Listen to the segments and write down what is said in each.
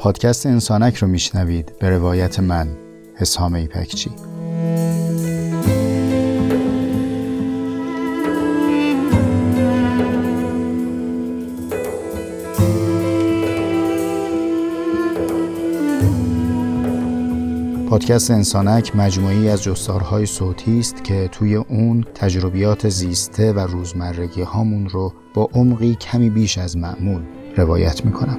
پادکست انسانک رو میشنوید به روایت من، حسام ایپکچی. پادکست انسانک مجموعی از جستارهای صوتی است که توی اون تجربیات زیسته و روزمرگی هامون رو با عمقی کمی بیش از معمول روایت میکنم.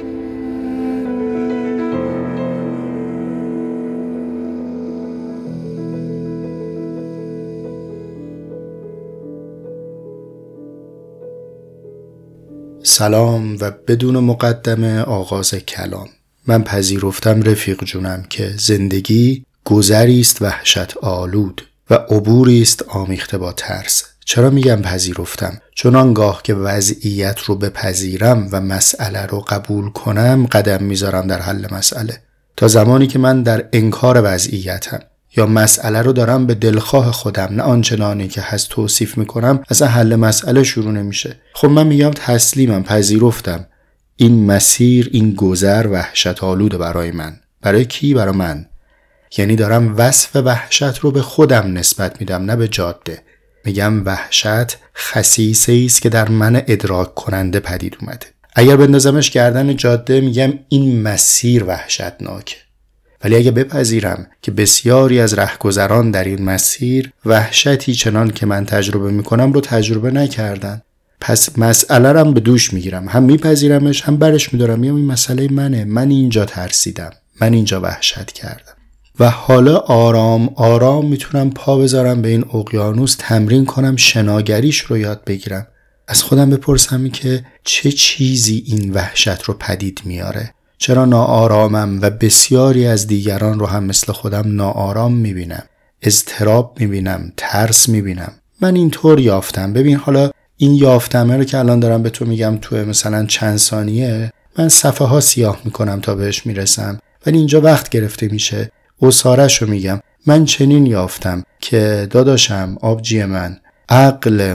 سلام و بدون مقدمه آغاز کلام. من پذیرفتم رفیق جونم که زندگی گذری است وحشت آلود و عبوری است آمیخته با ترس. چرا میگم پذیرفتم؟ چون آنگاه که وضعیت رو بپذیرم و مسئله رو قبول کنم قدم میذارم در حل مسئله. تا زمانی که من در انکار وضعیتم یا مسئله رو دارم به دلخواه خودم نه آنچنانی که هست توصیف میکنم، اصلا حل مسئله شروع نمیشه. خب من میگم تسلیمم، پذیرفتم. این مسیر، این گذر وحشت آلوده برای من. برای کی؟ برای من. یعنی دارم وصف وحشت رو به خودم نسبت میدم، نه به جاده. میگم وحشت خصیصه‌ای است که در من ادراک کننده پدید اومده. اگر بندازمش گردن جاده میگم این مسیر وحشتناکه. ولی اگه بپذیرم که بسیاری از رهگذران در این مسیر وحشتی چنان که من تجربه میکنم رو تجربه نکردن، پس مسئله رو به دوش میگیرم، هم میپذیرمش هم برش میدارم. میگم این مسئله منه، من اینجا ترسیدم، من اینجا وحشت کردم و حالا آرام آرام میتونم پا بذارم به این اقیانوس، تمرین کنم، شناگریش رو یاد بگیرم. از خودم بپرسم که چه چیزی این وحشت رو پدید میاره؟ چرا ناآرامم و بسیاری از دیگران رو هم مثل خودم ناآرام میبینم، اضطراب میبینم، ترس میبینم. من اینطور یافتم. ببین حالا این یافتمه رو که الان دارم به تو میگم تو مثلا چند ثانیه من صفحه ها سیاه میکنم تا بهش میرسم، ولی اینجا وقت گرفته میشه. اصارش رو میگم. من چنین یافتم که داداشم، آبجی من، عقل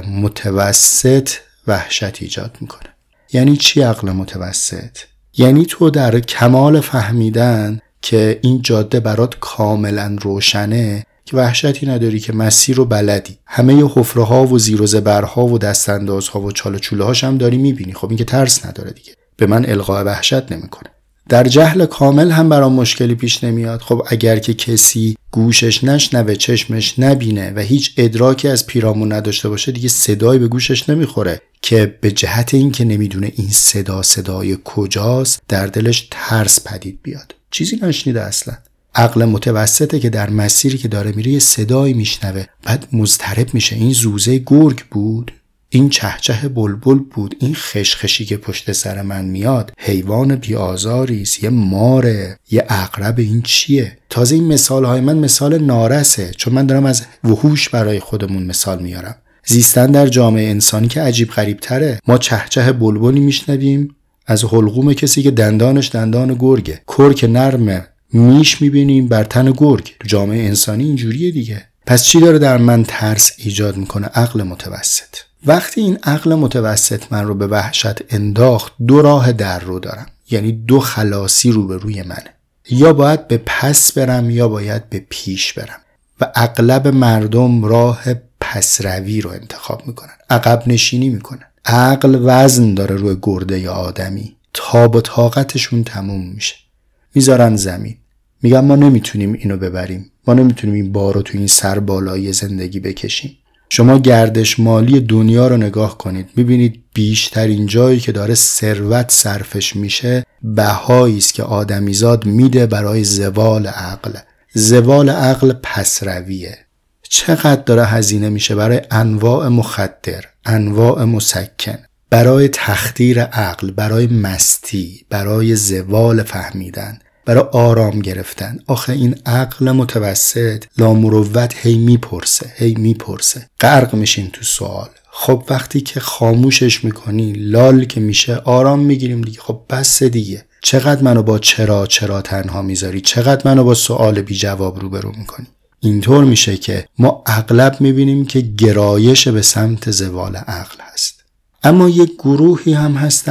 متوسط وحشت ایجاد میکنه. یعنی چی عقل متوسط؟ یعنی تو در کمال فهمیدن که این جاده برات کاملا روشنه که وحشتی نداری، که مسیر رو بلدی، همه حفره ها و زیر و زبرها و دستانداز ها و چاله چوله هاش هم داری میبینی. خب این که ترس نداره دیگه، به من القاء وحشت نمیکنه. در جهل کامل هم برام مشکلی پیش نمیاد. خب اگر که کسی گوشش نشنوه، چشمش نبینه و هیچ ادراکی از پیرامون نداشته باشه، دیگه صدایی به گوشش نمیخوره که به جهت این که نمیدونه این صدای کجاست در دلش ترس پدید بیاد. چیزی نشنیده اصلا. عقل متوسطه که در مسیری که داره میره یه صدایی میشنوه، بعد مضطرب میشه. این زوزه گرگ بود، این چهچه بلبل بود، این خشخشی که پشت سر من میاد حیوان بی‌آزاری است، یه ماره، یه عقرب، این چیه؟ تازه این مثالهای من مثال نارسه، چون من دارم از وحوش برای خودمون مثال میارم. زیستن در جامعه انسانی که عجیب غریب تره. ما چهچه بلبلی میشنویم از حلقوم کسی که دندانش دندان گرگه، کرک نرمه میش میبینیم بر تن گرگ. تو جامعه انسانی اینجوریه دیگه. پس چی داره در من ترس ایجاد میکنه؟ عقل متوسط. وقتی این عقل متوسط من رو به وحشت انداخت، دو راه در رو دارم، یعنی دو خلاصی رو به روی منه. یا باید به پس برم یا باید به پیش برم و اغلب مردم راه پس روی رو انتخاب میکنن، عقب نشینی میکنن. عقل وزن داره روی گرده یا آدمی، تاب و طاقتشون تموم میشه، میذارن زمین، میگن ما نمیتونیم اینو ببریم، ما نمیتونیم این بارو تو این سر بالای زندگی بکشیم. شما گردش مالی دنیا رو نگاه کنید، میبینید بیشترین جایی که داره ثروت صرفش میشه بهایی است که آدمیزاد میده برای زوال عقل. زوال عقل پسرویه. چقدر داره هزینه میشه برای انواع مخدر، انواع مسکن، برای تخدیر عقل، برای مستی، برای زوال فهمیدن، برای آرام گرفتن. آخه این عقل متوسط لامروت هی میپرسه، غرق میشین تو سوال. خب وقتی که خاموشش میکنی، لال که میشه، آرام میگیریم دیگه. خب بس دیگه، چقدر منو با چرا تنها میذاری، چقدر منو با سوال بی جواب روبرو میکنی. اینطور میشه که ما اغلب میبینیم که گرایش به سمت زوال عقل هست. اما یک گروهی هم هستن،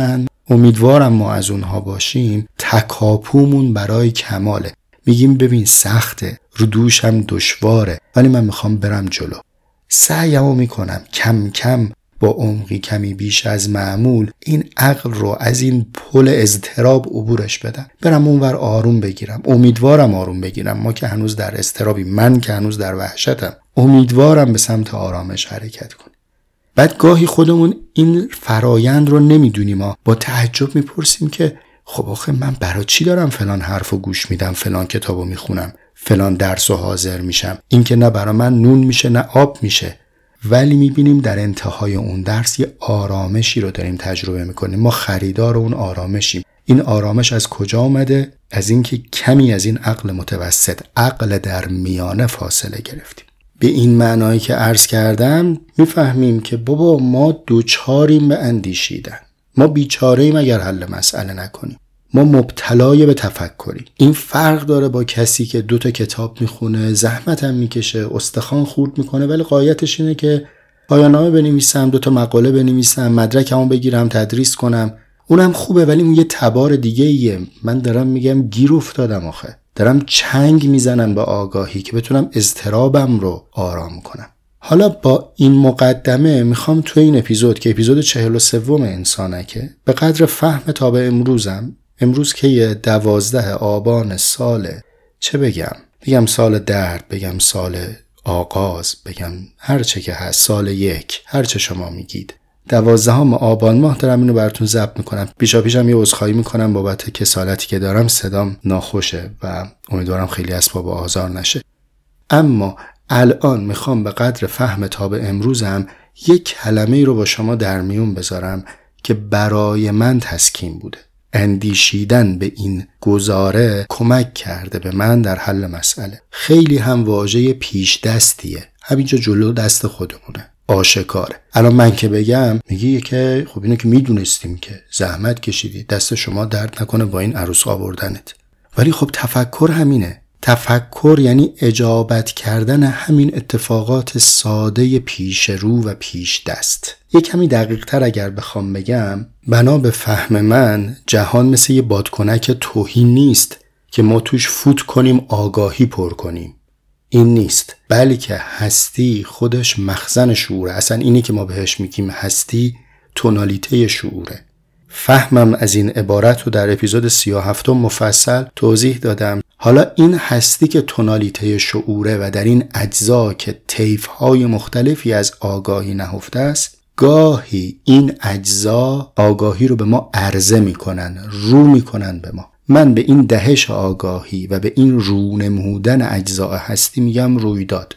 امیدوارم ما از اونها باشیم. تکاپومون برای کماله. میگیم ببین سخته، رو دوشم دشواره، ولی من میخوام برم جلو. سعیمو میکنم کم کم با عمقی کمی بیش از معمول این عقل رو از این پل اضطراب عبورش بدم، برم اونور آروم بگیرم. امیدوارم آروم بگیرم. ما که هنوز در اضطرابی، من که هنوز در وحشتم، امیدوارم به سمت آرامش حرکت کنیم. بعد گاهی خودمون این فرایند رو نمیدونیم، ما با تعجب میپرسیم که خب آخه من برای چی دارم فلان حرفو گوش میدم، فلان کتابو میخونم، فلان درسو حاضر میشم؟ این که نه برای من نون میشه نه آب میشه. ولی میبینیم در انتهای اون درس یه آرامشی رو داریم تجربه میکنیم. ما خریدار اون آرامشیم. این آرامش از کجا آمده؟ از اینکه کمی از این عقل متوسط، عقل در میانه فاصله گرفتیم. به این معنایی که عرض کردم میفهمیم که بابا ما دوچاریم به اندیشیدن. ما بیچاره‌ایم اگر حل مسئله نکنیم. ما مبتلای به تفکریم. این فرق داره با کسی که 2 کتاب میخونه، زحمت هم میکشه، استخوان خورد میکنه، ولی غایتش اینه که پایان‌نامه بنویسم، 2 مقاله بنویسم، مدرکمو بگیرم، تدریس کنم. اونم خوبه، ولی اون یه تبار دیگه ایه. من دارم میگم گیر افتادم آخه. دارم چنگ میزنم به آگاهی که بتونم اضطرابم رو آرام کنم. حالا با این مقدمه میخوام تو این اپیزود که اپیزود 43 انسانکه، به قدر فهم تا به امروزم، امروز که 12 آبان ساله، چه بگم سال درد، بگم سال آغاز، بگم هر چه که هست، سال 1، هر چه شما میگید. 12 آبان ماه دارم اینو براتون ضبط میکنم. پیشم یه عذرخواهی میکنم بابت کسالتی که دارم، صدام ناخوشه و امیدوارم خیلی اسباب آزار نشه. اما الان میخوام به قدر فهم تا به امروزم یک کلمه رو با شما در میون بذارم که برای من تسکین بوده. اندیشیدن به این گزاره کمک کرده به من در حل مسئله. خیلی هم واژه پیش دستیه، همینجا جلو دست خودمونه، آشکاره. الان من که بگم میگی که خب اینو که میدونستیم که زحمت کشیدی، دست شما درد نکنه با این عروس آوردنت. ولی خب تفکر همینه. تفکر یعنی اجابت کردن همین اتفاقات ساده پیش رو و پیش دست. یه کمی دقیق تر اگر بخوام بگم، بنا به فهم من جهان مثل یه بادکنک توهی نیست که ما توش فوت کنیم آگاهی پر کنیم. این نیست، بلکه هستی خودش مخزن شعوره. اصلا اینی که ما بهش میگیم هستی تونالیته شعوره. فهمم از این عبارت رو در اپیزود 37 مفصل توضیح دادم. حالا این هستی که تونالیته شعوره و در این اجزا که طیف‌های مختلفی از آگاهی نهفته است، گاهی این اجزا آگاهی رو به ما عرضه میکنن، رو میکنن به ما. من به این دهش آگاهی و به این رو نمودن اجزا هستی میگم رویداد.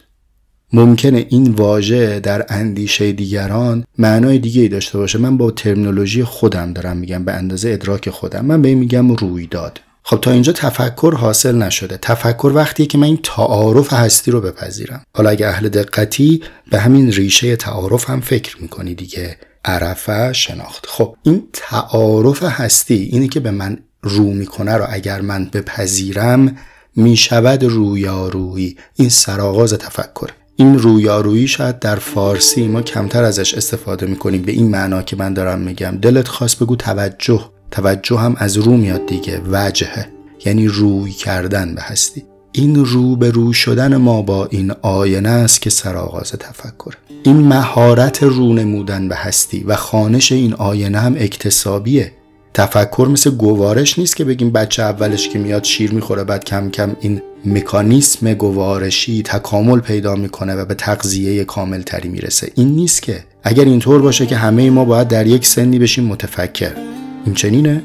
ممکنه این واژه در اندیشه دیگران معنای دیگه‌ای داشته باشه. من با ترمینولوژی خودم دارم میگم، به اندازه ادراک خودم من به این میگم رویداد. خب تا اینجا تفکر حاصل نشده. تفکر وقتیه که من این تعارف هستی رو بپذیرم. حالا اگه اهل دقتی به همین ریشه تعارف هم فکر میکنی دیگه، عرفه، شناخت. خب این تعارف هستی، اینی که به من رو میکنه رو اگر من بپذیرم میشود رویارویی. این سرآغاز تفکر. این رویارویی شاید در فارسی ما کمتر ازش استفاده میکنیم به این معنا که من دارم میگم. دلت خواست بگو توجه. توجه هم از رو میاد دیگه، وجهه، یعنی روی کردن به هستی. این رو به رو شدن ما با این آینه است که سرآغاز تفکر. این مهارت رو نمودن به هستی و خوانش این آینه هم اکتسابیه. تفکر مثل گوارش نیست که بگیم بچه اولش که میاد شیر میخوره، بعد کم کم این مکانیسم گوارشی تکامل پیدا میکنه و به تغذیه کامل تری میرسه. این نیست که. اگر اینطور باشه که همه ما باید در یک سنی بشیم متفکر. این چنینه؟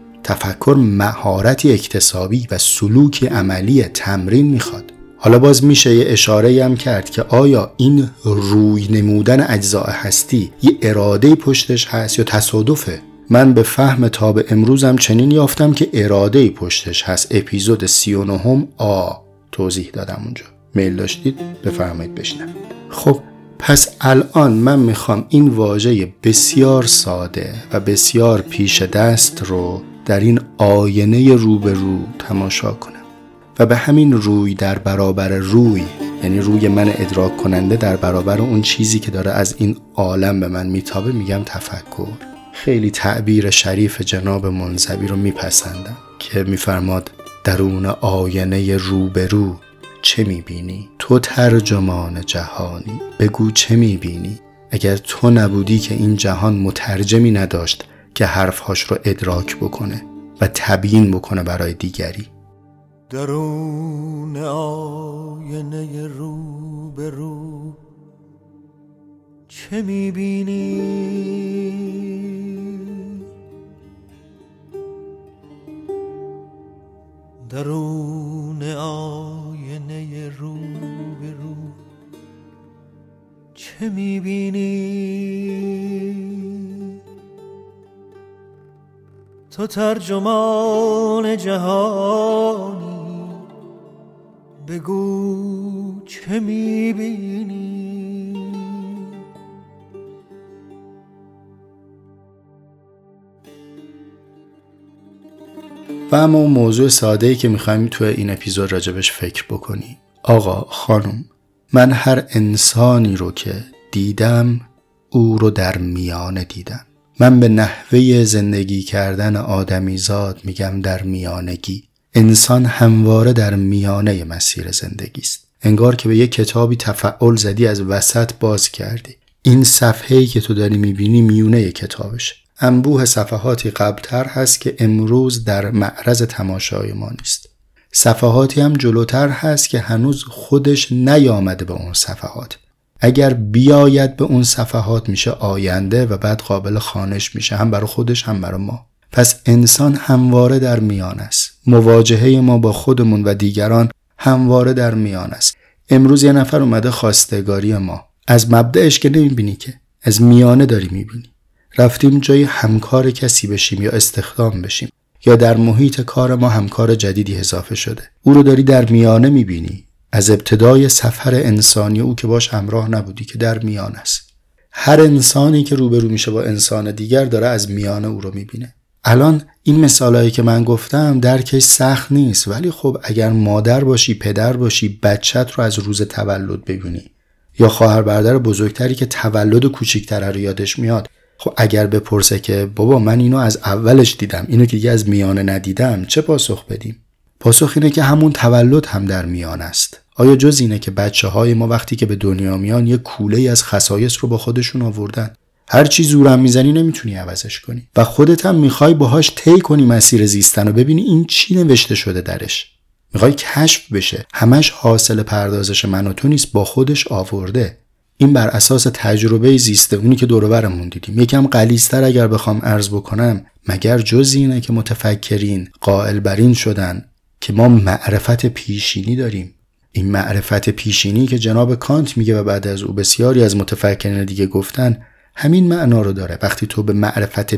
تفکر مهارتی اکتسابی و سلوکی عملی تمرین میخواد. حالا باز میشه یه اشاره هم کرد که آیا این روی نمودن اجزاء هستی یه اراده پشتش هست یا تصادفه؟ من به فهم تا به امروزم چنین یافتم که اراده پشتش هست. اپیزود 39 توضیح دادم اونجا. میل داشتید بفرمایید بشنوید. خب پس الان من میخوام این واژه بسیار ساده و بسیار پیش دست رو در این آینه رو به رو تماشا کنم و به همین روی در برابر روی، یعنی روی من ادراک کننده در برابر اون چیزی که داره از این عالم به من میتابه، میگم تفکر. خیلی تعبیر شریف جناب منزوی رو میپسندم که میفرماد درون آینه روبرو چه میبینی؟ تو ترجمان جهانی، بگو چه میبینی؟ اگر تو نبودی که این جهان مترجمی نداشت که حرفهاش رو ادراک بکنه و تبیین بکنه برای دیگری. درون آینه روبرو چه میبینی؟ درون آینه روبرو چه میبینی؟ تو ترجمان جهانی، بگو چه میبینی؟ و اما اون موضوع ساده‌ای که میخوایم تو این اپیزود راجبش فکر بکنیم. آقا، خانم، من هر انسانی رو که دیدم او رو در میانه دیدم. من به نحوه زندگی کردن آدمیزاد میگم در میانگی. انسان همواره در میانه مسیر زندگی است. انگار که به یک کتابی تفعل زدی، از وسط باز کردی. این صفحه‌ای که تو داری میبینی میونه کتابش. انبوه صفحاتی قبلتر هست که امروز در معرض تماشای ما نیست. صفحاتی هم جلوتر هست که هنوز خودش نیامده به اون صفحات. اگر بیاید به اون صفحات میشه آینده و بعد قابل خوانش میشه، هم برای خودش هم برای ما. پس انسان همواره در میان است. مواجهه ما با خودمون و دیگران همواره در میان است. امروز یه نفر اومده خواستگاری ما، از مبدأش که نمیبینی، که از میانه داری میبینی. رفتیم جای همکار کسی بشیم یا استخدام بشیم، یا در محیط کار ما همکار جدیدی اضافه شده، او رو داری در میانه میبینی. از ابتدای سفر انسانی او که باش همراه نبودی، که در میان است. هر انسانی که روبرو میشه با انسان دیگر داره از میانه او رو میبینه. الان این مثالایی که من گفتم درکش سخت نیست، ولی خب اگر مادر باشی، پدر باشی، بچت رو از روز تولد ببینی، یا خواهر برادر بزرگتری که تولد کوچیک‌تر رو یادش میاد، خب اگر بپرسه که بابا من اینو از اولش دیدم، اینو که دیگه از میانه ندیدم، چه پاسخ بدیم؟ پاسخ اینه که همون تولد هم در میان است. آیا جز اینه که بچه‌های ما وقتی که به دنیا میان یه کوله‌ای از خصایص رو با خودشون آوردن؟ هر چی زورم میزنی نمیتونی عوضش کنی و خودت هم میخوای باهاش طی کنی مسیر زیستن و ببینی این چی نوشته شده درش. میخوای کشف بشه. همش حاصل پردازش من و تو نیست، با خودش آورده. این بر اساس تجربه زیسته، اونی که دور و برمون دیدیم. یکم غلیظ‌تر اگر بخوام عرض بکنم، مگر جز اینه که متفکرین قائل بر این شدن که ما معرفت پیشینی داریم؟ این معرفت پیشینی که جناب کانت میگه و بعد از او بسیاری از متفکرین دیگه گفتن، همین معنا رو داره. وقتی تو به معرفت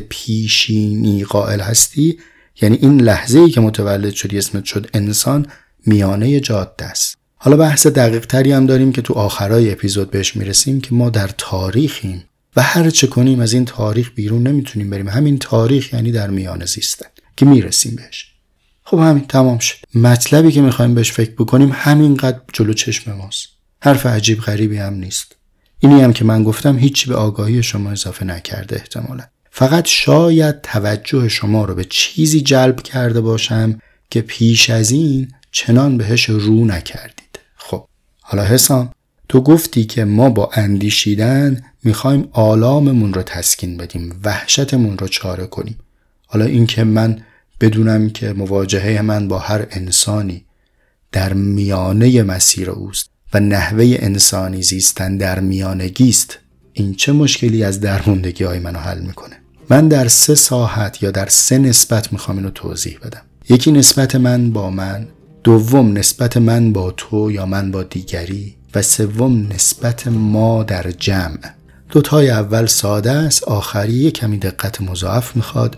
پیشینی قائل هستی، یعنی این لحظه‌ای که متولد شدی اسمت شد انسان، میانه جاده است. حالا بحث دقیق تری هم داریم که تو آخرای اپیزود بهش میرسیم، که ما در تاریخیم و هر چه کنیم از این تاریخ بیرون نمیتونیم بریم. همین تاریخ یعنی در میانه زیستن که میرسیم بهش. خب همین تمام شد. مطلبی که میخوایم بهش فکر بکنیم همینقدر جلو چشم ماست. حرف عجیب غریبی هم نیست. اینی هم که من گفتم هیچی به آگاهی شما اضافه نکرده احتمالا. فقط شاید توجه شما رو به چیزی جلب کرده باشم که پیش از این چنان بهش رو نکردید. خب حالا حسام، تو گفتی که ما با اندیشیدن میخوایم آلاممون رو تسکین بدیم، وحشتمون رو چاره کنیم. حالا این که من بدونم که مواجهه من با هر انسانی در میانه مسیر اوست و نحوه انسانی زیستن در میانگی است، این چه مشکلی از درموندگی های منو حل میکنه؟ من در 3 ساحت یا در 3 نسبت میخوام اینو توضیح بدم. یکی نسبت من با من، دوم نسبت من با تو یا من با دیگری، و سوم نسبت ما در جمع. 2 تای اول ساده است، آخری کمی دقت مضاعف میخواد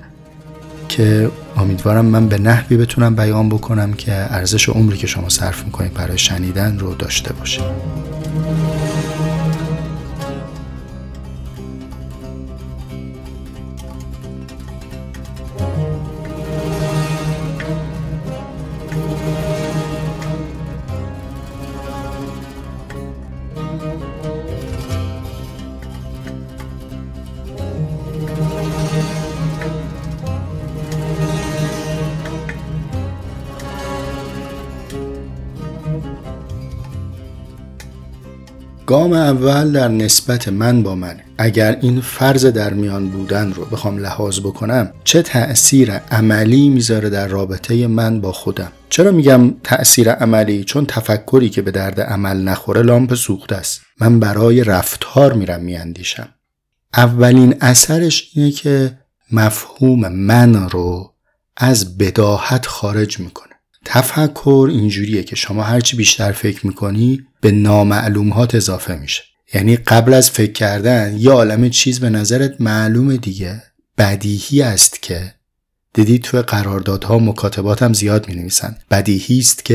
که امیدوارم من به نحوی بتونم بیان بکنم که ارزش عمری که شما صرف میکنید برای شنیدن رو داشته باشه. گام اول در نسبت من با من، اگر این فرض در میان بودن رو بخوام لحاظ بکنم، چه تأثیر عملی میذاره در رابطه من با خودم؟ چرا میگم تأثیر عملی؟ چون تفکری که به درد عمل نخوره لامپ سوخته است. من برای رفتار میرم میاندیشم. اولین اثرش اینه که مفهوم من رو از بداهت خارج میکنه. تفکر اینجوریه که شما هرچی بیشتر فکر میکنی به نامعلومات اضافه میشه. یعنی قبل از فکر کردن یه عالمه چیز به نظرت معلومه دیگه، بدیهی است که، دیدی توی قراردادها مکاتبات هم زیاد می نویسن بدیهی است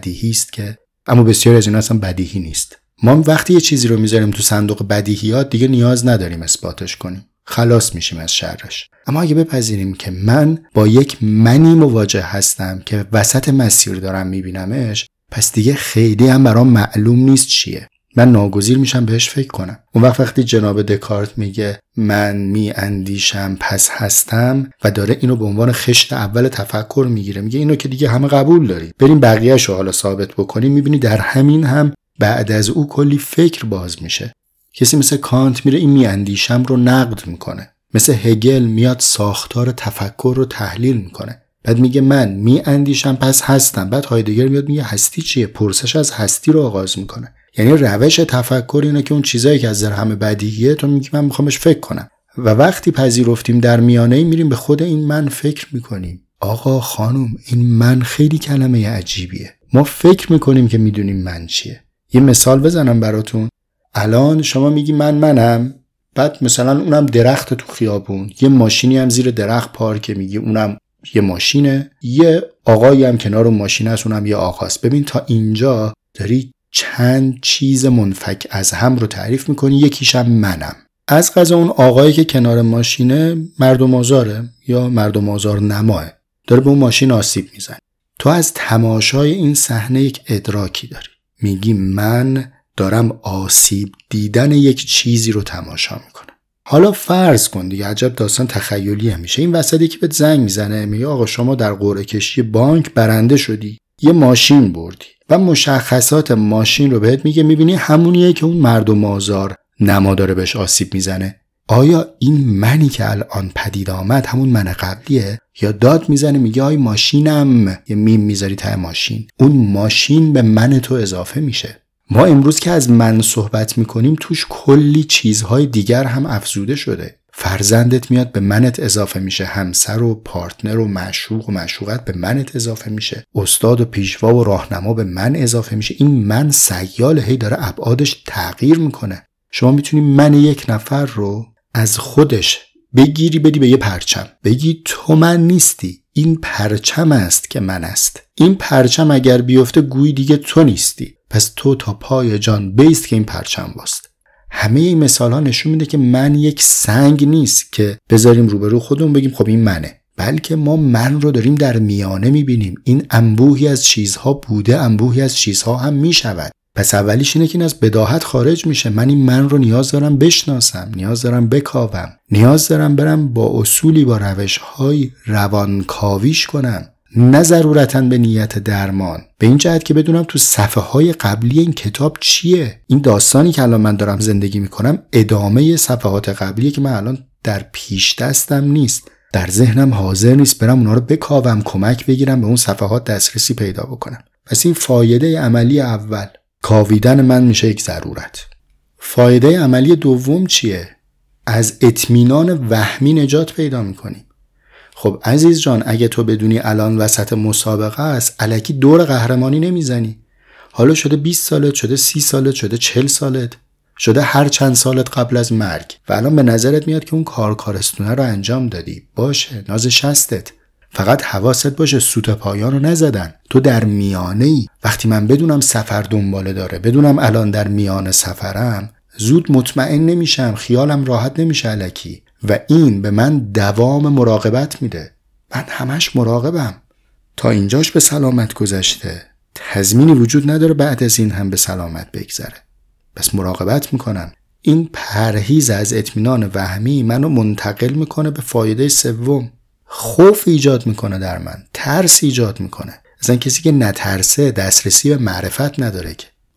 که، اما بسیار از اینا اصلا بدیهی نیست. ما وقتی یه چیزی رو میذاریم تو صندوق بدیهیات دیگه نیاز نداریم اثباتش کنیم، خلاص میشیم از شرش. اما اگه بپذیریم که من با یک منی مواجه هستم که وسط مسیر دارم میبینمش، پس دیگه خیلی هم برام معلوم نیست چیه، من ناگزیر میشم بهش فکر کنم. اون وقت جناب دکارت میگه من میاندیشم پس هستم و داره اینو به عنوان خشت اول تفکر میگیره، میگه اینو که دیگه همه قبول داری، بریم بقیه‌شو حالا ثابت بکنیم. میبینی در همین هم بعد از او کلی فکر باز میشه. کسی مثل کانت میره این میاندیشم رو نقد میکنه، مثل هگل میاد ساختار تفکر رو تحلیل میکنه، بعد میگه من میاندیشم پس هستم. بعد هایدگر میاد میگه هستی چیه؟ پرسش از هستی رو آغاز میکنه. یعنی روش تفکر اینه که اون چیزایی که از نظر همه بدیهیه تو میگی من میخوامش فکر کنم، و وقتی پذیرفتیم در میانه میریم به خود این من فکر میکنیم. آقا خانم، این من خیلی کلمه عجیبیه. ما فکر میکنیم که میدونیم من چیه. یه مثال بزنم براتون. الان شما میگی منم، بعد مثلا اونم درخت تو خیابون، یه ماشینی هم زیر درخت پارکه، میگی اونم یه ماشینه، یه آقایی هم کنار اون ماشین هست، اونم یه آقاست. ببین تا اینجا داری چند چیز منفک از هم رو تعریف میکنی، یکیش هم منم. از قضا اون آقایی که کنار ماشینه مردم آزاره یا مردم آزار نماه، داره به اون ماشین آسیب میزنه. تو از تماشای این صحنه یک ادراکی داری، میگی من دارم آسیب دیدن یک چیزی رو تماشا میکنم. حالا فرض کن دیگه، عجب داستان تخیلی هم میشه، این وسطی که بهت زنگ میزنه میگه آقا شما در قرعه کشی بانک برنده شدی، یه ماشین بردی، و مشخصات ماشین رو بهت میگه، میبینی همونیه که اون مردم آزار نما داره بهش آسیب میزنه. آیا این منی که الان پدید آمد همون من قبلیه؟ یا داد میزنه میگه آی ماشینم، یه میم میذاری ته ماشین، اون ماشین به من تو اضافه میشه. ما امروز که از من صحبت میکنیم توش کلی چیزهای دیگر هم افزوده شده. فرزندت میاد به منت اضافه میشه، همسر و پارتنر و معشوق و معشوقت به منت اضافه میشه، استاد و پیشوا و راهنما به من اضافه میشه. این من سیال هی داره ابعادش تغییر میکنه. شما میتونی من یک نفر رو از خودش بگیری بدی به یه پرچم، بگی تو من نیستی، این پرچم است که من است. این پرچم اگر بیفته گویی دیگه تو نیستی، پس تو تا پای جان بیست که این پرچم واست. همه این مثال ها نشون میده که من یک سنگ نیست که بذاریم روبرو خودمون بگیم خب این منه، بلکه ما من رو داریم در میانه میبینیم. این انبوهی از چیزها بوده، انبوهی از چیزها هم میشود. پس اولیش اینه که این از بداهت خارج میشه. من این من رو نیاز دارم بشناسم، نیاز دارم بکاوم، نیاز دارم برم با اصولی، با روش‌های روانکاویش کنم، نه ضرورتاً به نیت درمان. به این جهت که بدونم تو صفحه‌های قبلی این کتاب چیه. این داستانی که الان من دارم زندگی میکنم ادامه صفحات قبلیه که من الان در پیش دستم نیست، در ذهنم حاضر نیست برم اونا رو بکاوم، کمک بگیرم به اون صفحات دسترسی پیدا بکنم. پس این فایده عملی اول، کاویدن من میشه یک ضرورت. فایده عملی دوم چیه؟ از اطمینان وهمی نجات پیدا میکنیم. خب عزیز جان، اگه تو بدونی الان وسط مسابقه است، الکی دور قهرمانی نمیزنی. حالا شده 20 سالت، شده 30 سالت، شده 40 سالت، شده هر چند سالت قبل از مرگ، و الان به نظرت میاد که اون کارستونه رو انجام دادی. باشه، ناز شستت، فقط حواست باشه سوت پایان رو نزدن. تو در میانه ای. وقتی من بدونم سفر دنباله داره، بدونم الان در میان سفرم، زود مطمئن نمیشم، خیالم راحت نمیشه الکی، و این به من دوام مراقبت میده. من همش مراقبم. تا اینجاش به سلامت گذشته، تضمینی وجود نداره بعد از این هم به سلامت بگذره. پس مراقبت میکنم. این پرهیز از اطمینان وهمی منو منتقل میکنه به فایده سوم. خوف ایجاد میکنه در من، ترس ایجاد میکنه. اصلا کسی که نترسه دسترسی به معرفت نداره که.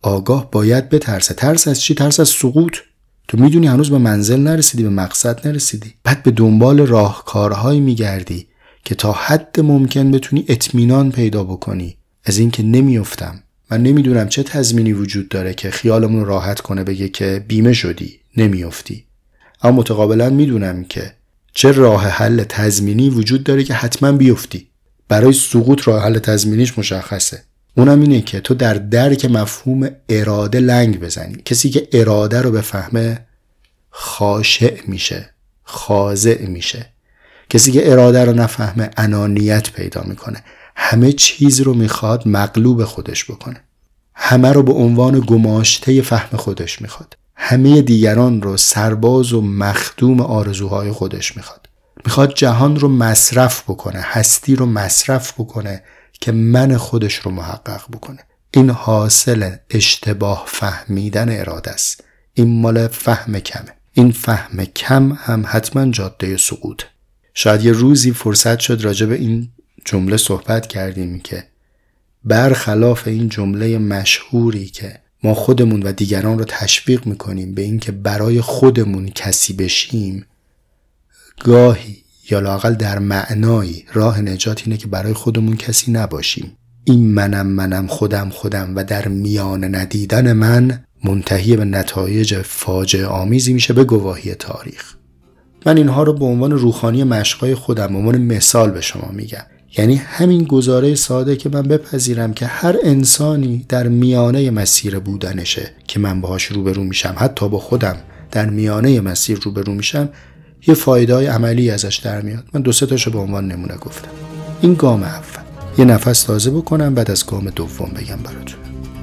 آگاه باید بترسه. ترس از چی؟ ترس از سقوط. تو میدونی هنوز به منزل نرسیدی، به مقصد نرسیدی، بعد به دنبال راهکارهایی میگردی که تا حد ممکن بتونی اطمینان پیدا بکنی از این که نمیافتم. من نمیدونم چه تضمینی وجود داره که خیالمون راحت کنه بگه که بیمه شدی نمیافتی، اما متقابلا میدونم که چه راه حل تضمینی وجود داره که حتما بیفتی. برای سقوط راه حل تضمینیش مشخصه، اونم اینه که تو در درک مفهوم اراده لنگ بزنی. کسی که اراده رو بفهمه خاشع میشه، خاضع میشه. کسی که اراده رو نفهمه انانیت پیدا میکنه، همه چیز رو میخواد مغلوب خودش بکنه، همه رو به عنوان گماشته فهم خودش میخواد، همه دیگران رو سرباز و مخدوم آرزوهای خودش میخواد جهان رو مصرف بکنه، هستی رو مصرف بکنه که من خودش رو محقق بکنه. این حاصل اشتباه فهمیدن اراده است. این مال فهم کمه. این فهم کم هم حتما جاده سقوط. شاید یه روزی فرصت شد راجع به این جمله صحبت کردیم که برخلاف این جمله مشهوری که ما خودمون و دیگران رو تشویق میکنیم به این که برای خودمون کسی بشیم، گاهی یا لااقل در معنایی راه نجات اینه که برای خودمون کسی نباشیم. این منم خودم و در میان ندیدن من منتهی به نتایج فاجعه آمیزی میشه به گواهی تاریخ. من اینها رو به عنوان روحانی مشقای خودم به عنوان مثال به شما میگم. یعنی همین گزاره ساده که من بپذیرم که هر انسانی در میانه مسیر بودنشه که من باهاش روبرو میشم، حتی با خودم در میانه مسیر روبرو میشم، یه فایده‌های عملی ازش در میاد. من 2-3 تاشو به عنوان نمونه گفتم. این گام اول. یه نفس تازه بکنم بعد از گام دوم بگم براتون.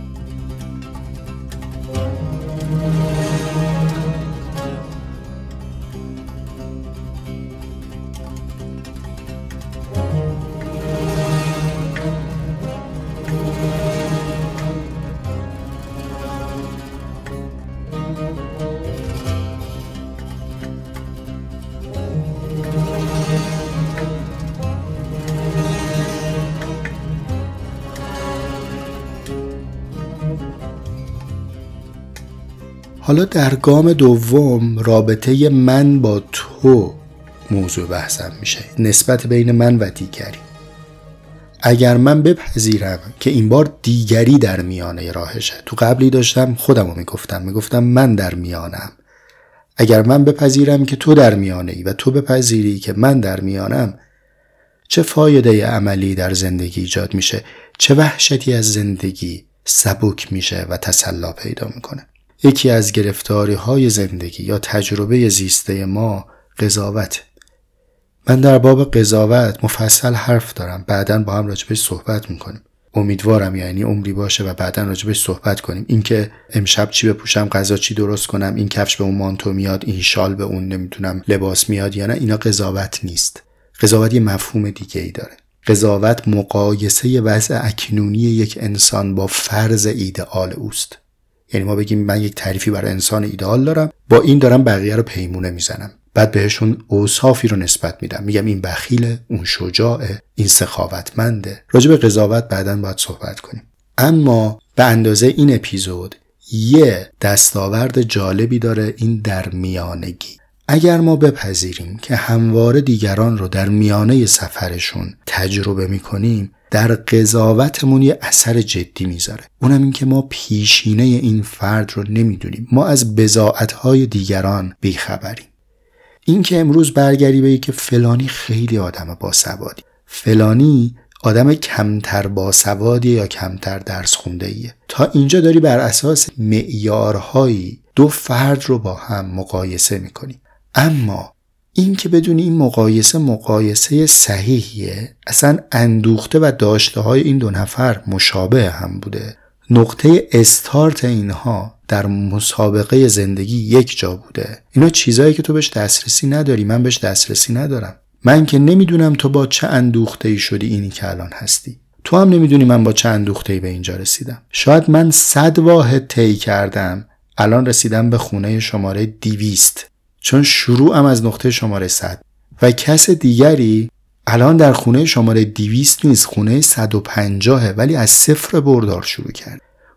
حالا در گام دوم رابطه من با تو موضوع بحثم میشه، نسبت بین من و دیگری. اگر من بپذیرم که این بار دیگری در میانه راهشه، تو قبلی داشتم خودمو میگفتم من در میانم. اگر من بپذیرم که تو در میانه ای و تو بپذیری که من در میانم، چه فایده عملی در زندگی ایجاد میشه؟ چه وحشتی از زندگی سبک میشه و تسلا پیدا میکنه؟ یکی از گرفتاری های زندگی یا تجربه زیسته ما قضاوت. من در باب قضاوت مفصل حرف دارم، بعداً با هم راجبش صحبت میکنیم. امیدوارم یعنی عمری باشه و بعداً راجبش صحبت کنیم. این که امشب چی بپوشم، غذا چی درست کنم، این کفش به اون مانتو میاد، این شال به اون نمیدونم لباس میاد یا نه، اینا قضاوت نیست. قضاوت یه مفهوم دیگه ای داره. قضاوت مقایسه وضع اکنونی یک انسان با فرض ایدئال اوست. یعنی ما بگیم من یک تعریفی برای انسان ایدئال دارم، با این دارم بقیه رو پیمونه میزنم، بعد بهشون اوصافی رو نسبت میدم، میگم این بخیله، اون شجاعه، این سخاوتمنده. راجع به قضاوت بعداً باید صحبت کنیم. اما به اندازه این اپیزود یه دستاورد جالبی داره، این در میانگی. اگر ما بپذیریم که همواره دیگران رو در میانه سفرشون تجربه میکنیم، در قضاوتمون یه اثر جدی میذاره. اونم این که ما پیشینه این فرد رو نمیدونیم. ما از بضاعت‌های دیگران بیخبریم. این که امروز برگردی بگی که فلانی خیلی آدم باسوادی، فلانی آدم کمتر باسوادی یا کمتر درس خونده‌ایه، تا اینجا داری بر اساس معیارهایی دو فرد رو با هم مقایسه میکنی. اما این که بدونی این مقایسه صحیحیه، اصلا اندوخته و داشته های این دو نفر مشابه هم بوده، نقطه استارت اینها در مسابقه زندگی یک جا بوده، اینا چیزایی که تو بهش دسترسی نداری، من بهش دسترسی ندارم. من که نمیدونم تو با چه اندوخته‌ای شدی اینی که الان هستی، تو هم نمیدونی من با چه اندوخته‌ای به اینجا رسیدم. شاید من 100 واحد طی کردم، الان رسیدم به خونه شماره 200، چون شروعم از نقطه شماره 100 و کس دیگری الان در خونه شماره 200 نیست، خونه 150، ولی از صفر بردار شروع کرد.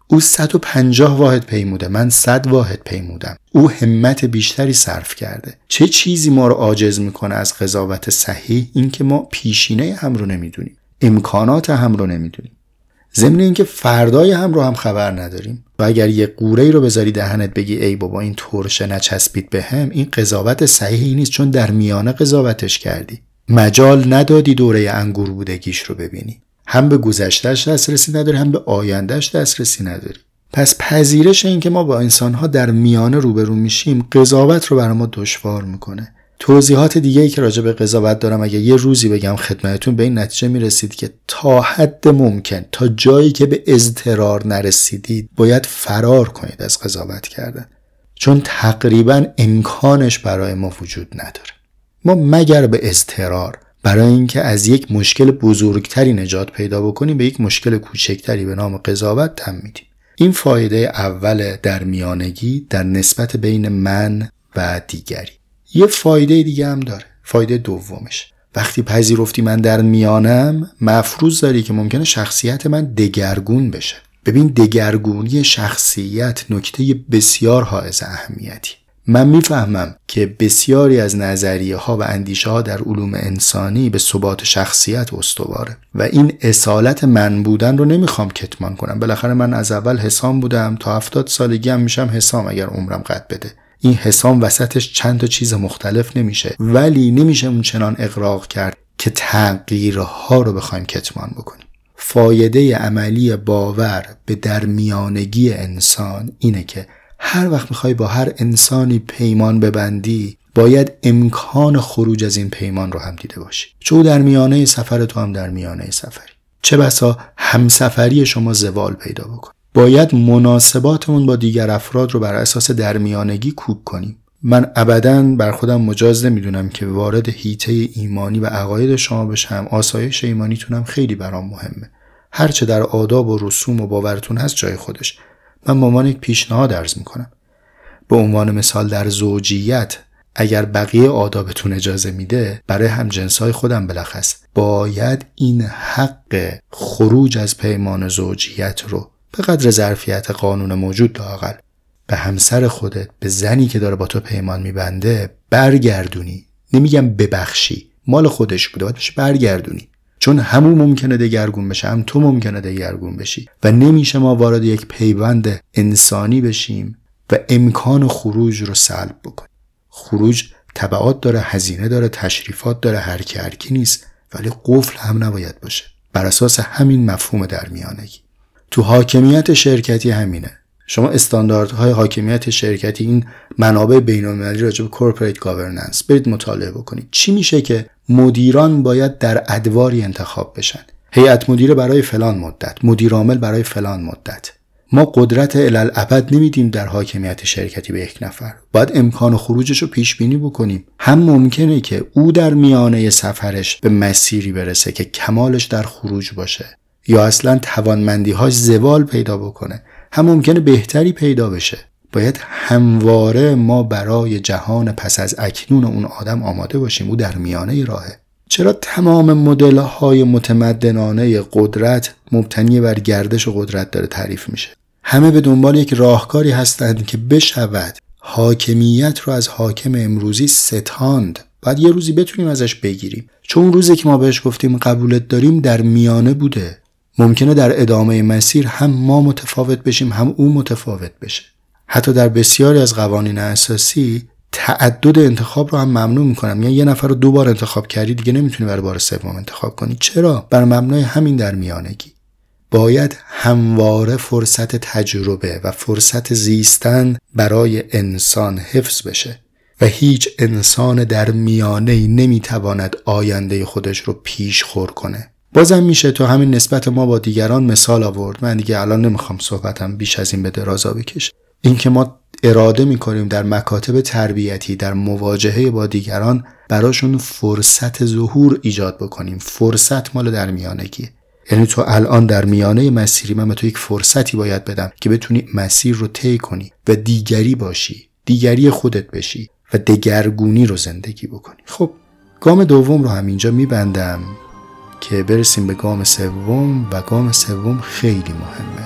او 150 واحد پیموده، من 100 واحد پیمودم. او همت بیشتری صرف کرده. چه چیزی ما رو عاجز میکنه از قضاوت صحیح؟ این که ما پیشینه هم رو نمیدونیم، امکانات هم رو نمیدونیم، ضمن اینکه فردای هم رو هم خبر نداریم. و اگر یه قوره‌ای رو بذاری دهنت بگی ای بابا این ترشه نچسبید بهم، این قضاوت صحیحی نیست، چون در میانه قضاوتش کردی. مجال ندادی دوره انگور بودگیش رو ببینی. هم به گذشتهش دسترسی نداری، هم به آیندهش دسترسی نداری. پس پذیرش این که ما با انسان‌ها در میانه روبرو میشیم قضاوت رو برای ما دشوار میکنه. توضیحات دیگه‌ای که راجع به قضاوت دارم اگه یه روزی بگم خدمتتون به این نتیجه میرسید که تا حد ممکن، تا جایی که به اضطرار نرسیدید، باید فرار کنید از قضاوت کردن، چون تقریباً امکانش برای ما وجود نداره. ما مگر به اضطرار برای اینکه از یک مشکل بزرگتری نجات پیدا بکنیم به یک مشکل کوچکتری به نام قضاوت تن میدیم. این فایده اول در میانگی در نسبت بین من و دیگری. یه فایده دیگه هم داره. فایده دومش، وقتی پذیرفتی من در میانم، مفروض داری که ممکنه شخصیت من دگرگون بشه. ببین، دگرگونی شخصیت نکته بسیار حائز اهمیتی. من میفهمم که بسیاری از نظریه ها و اندیشه ها در علوم انسانی به ثبات شخصیت استواره و این اصالت من بودن رو نمیخوام کتمان کنم. بالاخره من از اول حسام بودم، تا 70 سالگی هم میشم حسام اگر عمرم قد بده. این حسام وسطش چند تا چیز مختلف نمیشه، ولی نمیشه اون چنان اغراق کرد که تغییرها رو بخوایم کتمان بکنیم. فایده عملی باور به درمیانگی انسان اینه که هر وقت میخوای با هر انسانی پیمان ببندی باید امکان خروج از این پیمان رو هم دیده باشی، چون در میانه سفر تو هم در میانه سفری. چه بسا همسفری شما زوال پیدا بکن. باید مناسباتمون با دیگر افراد رو بر اساس درمیانگی کوب کنیم. من ابداً بر خودم مجاز نمیدونم که وارد حیطه ایمانی و عقاید شما بشم. آسایش ایمانیتونم خیلی برام مهمه. هرچه در آداب و رسوم و باورتون هست جای خودش. من به عنوان یک پیشنهاد عرض میکنم. به عنوان مثال در زوجیت اگر بقیه آدابتون اجازه میده، برای همجنسای خودم بلخص باید این حق خروج از پیمان زوجیت رو به قدر ظرفیت قانون موجود لااقل به همسر خودت، به زنی که داره با تو پیمان میبنده برگردونی. نمیگم ببخشی، مال خودش بوده، باید بهش برگردونی، چون همون ممکنه دگرگون بشه، هم تو ممکنه دگرگون بشی و نمیشه ما وارد یک پیوند انسانی بشیم و امکان خروج رو سلب بکنیم. خروج تبعات داره، هزینه داره، تشریفات داره، هر کی نیست، ولی قفل هم نباید باشه. بر اساس همین مفهوم درمیانگی تو حاکمیت شرکتی همینه. شما استانداردهای حاکمیت شرکتی، این منابع بین‌المللی راجع به کورپوریت گاورننس برید مطالعه بکنید. چی میشه که مدیران باید در ادواری انتخاب بشن؟ هیئت مدیره برای فلان مدت، مدیر عامل برای فلان مدت. ما قدرت الالعبد نمیدیم در حاکمیت شرکتی به یک نفر. باید امکان خروجش رو پیش بینی بکنیم. هم ممکنه که او در میانه سفرش به مسیری برسه که کمالش در خروج باشه، یا اصلا توانمندی‌هاش زوال پیدا بکنه. هم ممکنه بهتری پیدا بشه. باید همواره ما برای جهان پس از اکنون اون آدم آماده باشیم. او در میانه راهه. چرا تمام مدل‌های متمدنانه قدرت مبتنی بر گردش و قدرت داره تعریف میشه؟ همه به دنبال یک راهکاری هستند که بشود حاکمیت رو از حاکم امروزی ستاند. باید یه روزی بتونیم ازش بگیریم، چون اون روزی که ما بهش گفتیم قبولت داریم در میانه بوده. ممکنه در ادامه مسیر هم ما متفاوت بشیم، هم او متفاوت بشه. حتی در بسیاری از قوانین اساسی تعدد انتخاب رو هم ممنوع میکنم. یعنی یه نفر رو 2 بار انتخاب کردی دیگه نمیتونی برای بار سوم انتخاب کنی. چرا؟ بر مبنای همین در میانگی. باید همواره فرصت تجربه و فرصت زیستن برای انسان حفظ بشه و هیچ انسان در میانه‌ای نمیتواند آینده خودش رو پیش خور کنه. بازم میشه تو همین نسبت ما با دیگران مثال آورد. من دیگه الان نمیخوام صحبتم بیش از این به درازا بکشه. این که ما اراده میکنیم در مکاتب تربیتی، در مواجهه با دیگران براشون فرصت ظهور ایجاد بکنیم. فرصت مال در میانگیه. یعنی تو الان در میانه مسیری، من به تو یک فرصتی باید بدم که بتونی مسیر رو طی کنی و دیگری باشی، دیگری خودت بشی و دگرگونی رو زندگی بکنی. خب گام دوم رو هم اینجا میبندم که برسیم به گام سوم و گام سوم خیلی مهمه.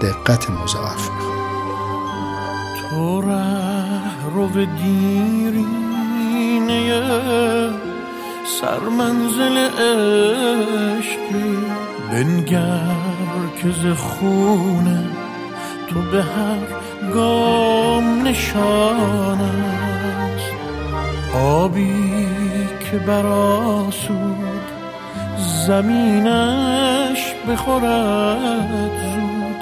دقت مضاعف میخواد. تو ره رو به دیرینه سرمنزل عشقی، بنگر که ز خونه تو به هر گام نشان است. آبی که برآسود زمینش بخورد زود،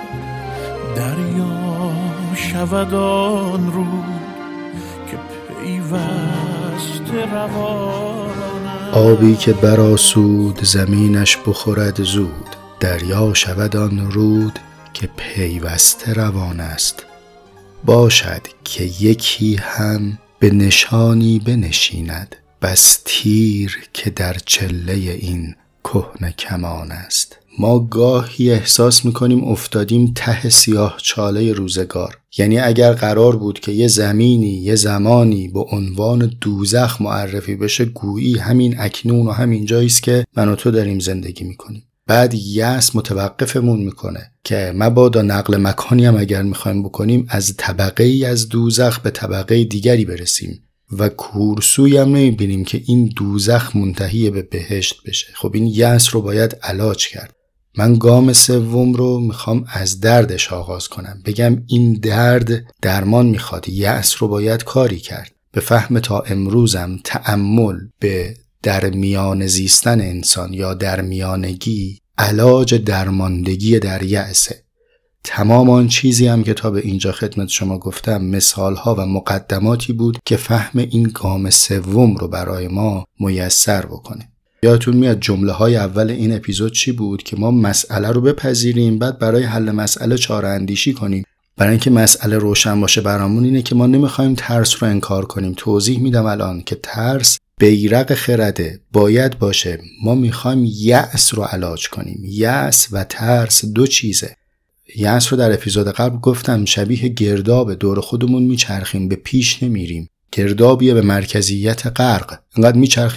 دریا شود آن رود که پیوسته روان است. آبی که برآسود زمینش بخورد زود، دریا شود آن رود که پیوسته روان است. باشد که یکی هم به نشانی بنشیند، بس تیر که در چله این کهنه کمان است. ما گاهی احساس میکنیم افتادیم ته سیاه چاله روزگار. یعنی اگر قرار بود که یه زمینی یه زمانی به عنوان دوزخ معرفی بشه، گویی همین اکنون و همین جاییست که من و تو داریم زندگی میکنیم. بعد یأس متوقفمون میکنه که مبادا نقل مکانی هم اگر میخوایم بکنیم از طبقه ای از دوزخ به طبقه دیگری برسیم و کورسوی هم نمیبینیم که این دوزخ منتهی به بهشت بشه. خب این یأس رو باید علاج کرد. من گام سوم رو میخوام از دردش آغاز کنم، بگم این درد درمان میخواد، یأس رو باید کاری کرد. به فهم تا امروزم تأمل به در میان زیستن انسان یا در میانگی علاج درماندگی در یأسه. تمام آن چیزی هم که تا به اینجا خدمت شما گفتم مثالها و مقدماتی بود که فهم این گام سوم رو برای ما میسر بکنه. یادتون میاد جمله های اول این اپیزود چی بود؟ که ما مسئله رو بپذیریم، بعد برای حل مسئله چاره اندیشی کنیم. برای اینکه مسئله روشن باشه برامون اینه که ما نمیخوایم ترس رو انکار کنیم. توضیح میدم الان که ترس بیرق خرده، باید باشه. ما میخوایم یأس رو علاج کنیم. یأس و ترس دو چیزه. یأس رو در اپیزود قبل گفتم شبیه گرداب دور خودمون میچرخیم، به پیش نمیریم. گردابیه به مرکزیت غرق، انقدر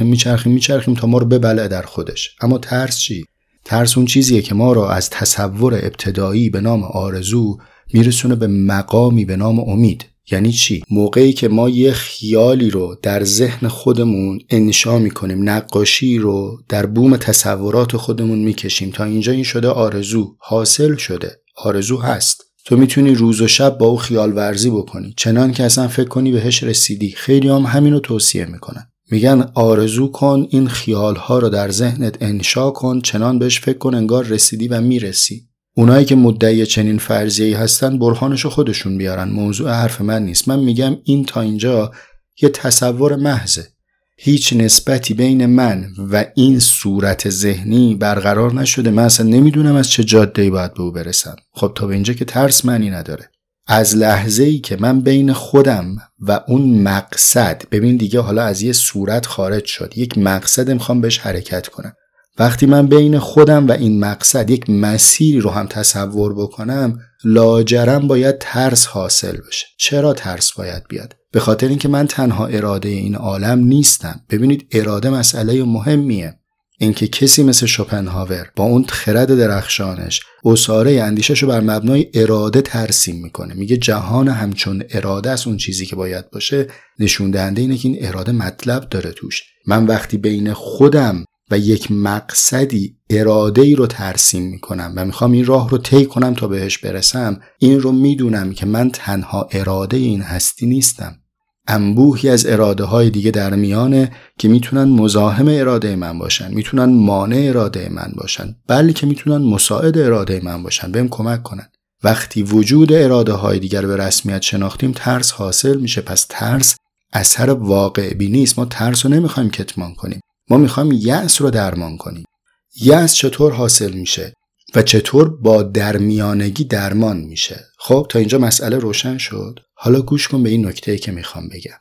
میچرخیم تا ما رو ببلعه در خودش. اما ترس چی؟ ترس اون چیزیه که ما رو از تصور ابتدایی به نام آرزو میرسونه به مقامی به نام امید. یعنی چی؟ موقعی که ما یه خیالی رو در ذهن خودمون انشا میکنیم، نقاشی رو در بوم تصورات خودمون میکشیم، تا اینجا این شده آرزو، حاصل شده، آرزو هست. تو میتونی روز و شب با او خیال ورزی بکنی، چنان که اصلا فکر کنی بهش رسیدی. خیلی هم همینو توصیه میکنن، میگن آرزو کن، این خیالها رو در ذهنت انشا کن، چنان بهش فکر کن انگار رسیدی و میرسی. اونایی که مدعی چنین فرضیه‌ای هستن برهانشو خودشون بیارن، موضوع حرف من نیست. من میگم این تا اینجا یه تصور محضه، هیچ نسبتی بین من و این صورت ذهنی برقرار نشده. من اصلا نمیدونم از چه جاده‌ای باید به او برسم. خب تا به اینجا که ترس معنی نداره. از لحظه‌ای که من بین خودم و اون مقصد، ببین دیگه حالا از یه صورت خارج شد، یک مقصد میخوام بهش حرکت کنم. وقتی من بین خودم و این مقصد یک مسیری رو هم تصور بکنم، لاجرم باید ترس حاصل بشه. چرا ترس باید بیاد؟ به خاطر اینکه من تنها اراده این عالم نیستم. ببینید اراده مسئله مهمیه. اینکه کسی مثل شوپنهاور با اون خرد درخشانش اساره اندیشه‌شو بر مبنای اراده ترسیم میکنه، میگه جهان همچون اراده است، اون چیزی که باید باشه، نشون دهنده اینه که این اراده مطلب داره توش. من وقتی بین خودم و یک مقصدی اراده‌ای رو ترسیم میکنم و میخوام این راه رو طی کنم تا بهش برسم، این رو میدونم که من تنها اراده این هستی نیستم. انبوهی از اراده های دیگه در میانه که میتونن مزاحم اراده من باشن، میتونن مانع اراده من باشن، بلکه میتونن مساعد اراده من باشن، بهم کمک کنن. وقتی وجود اراده های دیگر به رسمیت شناختیم، ترس حاصل میشه. پس ترس اثر واقع بینی است. ما ترس رو نمیخوایم کتمان کنیم، ما میخوایم یأس رو درمان کنیم. یأس چطور حاصل میشه و چطور با درمیانگی درمان میشه؟ خب تا اینجا مسئله روشن شد. حالا گوش کن به این نکته‌ای که میخوام بگم.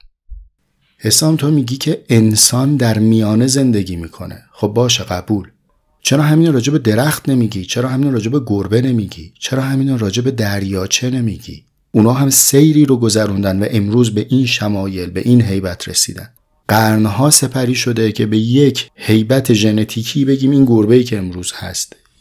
حسام تو میگی که انسان در میانه زندگی میکنه. خب باشه، قبول. چرا همین راجع به درخت نمیگی؟ چرا همین راجع به گربه نمیگی؟ چرا همین راجع به دریاچه نمیگی؟ اونا هم سیری رو گذروندن و امروز به این شمایل، به این هیبت رسیدن. قرنها سپری شده که به یک هیبت ژنتیکی بگیم این گربه‌ای که امروز هست.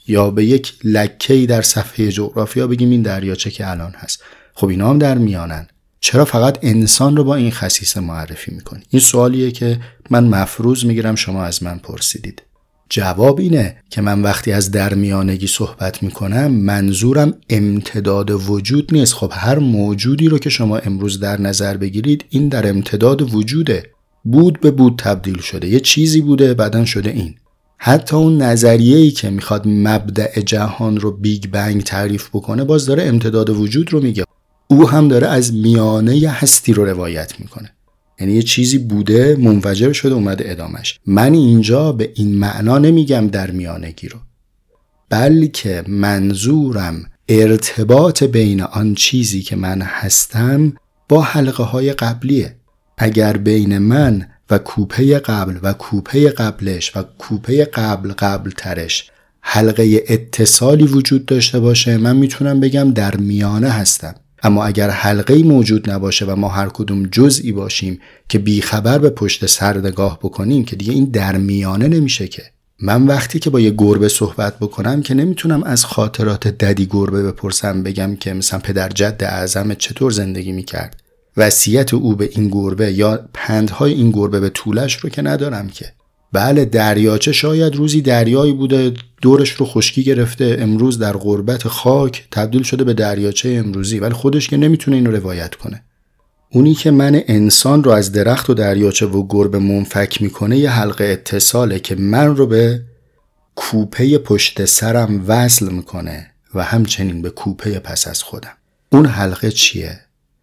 یا به یک لکه‌ای در صفحه جغرافیا بگیم این دریاچه که الان هست. خب اینا هم در میانن. چرا فقط انسان رو با این خصیصه معرفی میکنی؟ این سوالیه که من مفروض میگیرم شما از من پرسیدید. جواب اینه که من وقتی از درمیانگی صحبت میکنم منظورم امتداد وجود نیست. خب هر موجودی رو که شما امروز در نظر بگیرید این در امتداد وجوده. بود به بود تبدیل شده. یه چیزی بوده بعدن شده این. حتی اون نظریه‌ای که میخواد مبدأ جهان رو بیگ بنگ تعریف بکنه باز داره امتداد وجود رو میگه. او هم داره از میانه هستی رو روایت میکنه. یعنی یه چیزی بوده منفجر شده اومده ادامش. من اینجا به این معنا نمیگم در میانگی رو، بلکه منظورم ارتباط بین آن چیزی که من هستم با حلقه های قبلیه. اگر بین من و کوپه قبل و کوپه قبلش و کوپه قبل ترش حلقه اتصالی وجود داشته باشه من میتونم بگم در میانه هستم. اما اگر حلقه‌ای موجود نباشه و ما هر کدوم جزئی باشیم که بیخبر به پشت سر نگاه بکنیم که دیگه این در میانه نمیشه. که من وقتی که با یه گربه صحبت بکنم که نمیتونم از خاطرات ددی گربه بپرسم بگم که مثلا پدر جد اعظم چطور زندگی میکرد، وصیت او به این گربه یا پندهای این گربه به طولش رو که ندارم. که بله دریاچه شاید روزی دریایی بوده دورش رو خشکی گرفته، امروز در غربت خاک تبدیل شده به دریاچه امروزی، ولی خودش که نمیتونه اینو روایت کنه. اونی که من انسان رو از درخت و دریاچه و گربه منفک میکنه یه حلقه اتصاله که من رو به کوپه پشت سرم وصل میکنه و همچنین به کوپه پس از خودم. اون حلقه چیه؟